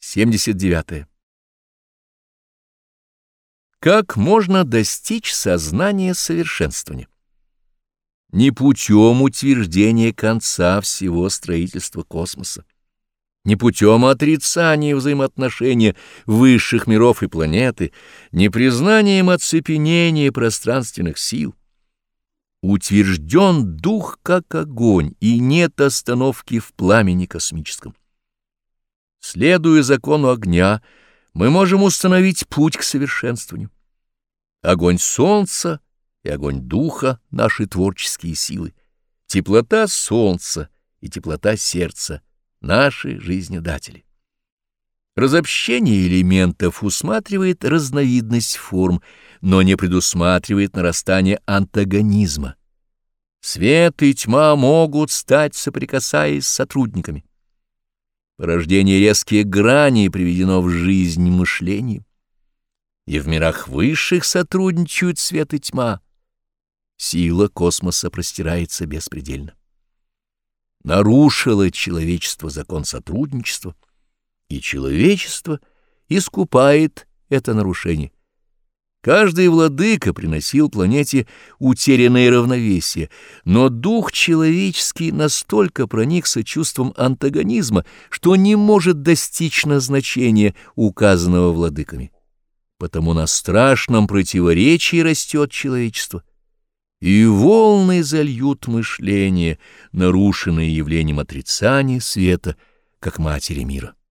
79. Как можно достичь сознания совершенствования? Не путем утверждения конца всего строительства космоса, не путем отрицания взаимоотношения высших миров и планеты, не признанием оцепенения пространственных сил. Утвержден дух как огонь, и нет остановки в пламени космическом. Следуя закону огня, мы можем установить путь к совершенствованию. Огонь солнца и огонь духа — наши творческие силы, теплота солнца и теплота сердца — наши жизнедатели. Разобщение элементов усматривает разновидность форм, но не предусматривает нарастание антагонизма. Свет и тьма могут стать, соприкасаясь с сотрудниками. Порождение резких граней приведено в жизнь мышлением. И в мирах высших сотрудничают свет и тьма. Сила космоса простирается беспредельно. Нарушило человечество закон сотрудничества, и человечество искупает это нарушение. Каждый владыка приносил планете утерянное равновесие, но дух человеческий настолько проникся чувством антагонизма, что не может достичь назначения, указанного владыками. Потому на страшном противоречии растет человечество, и волны зальют мышление, нарушенное явлением отрицания света, как матери мира.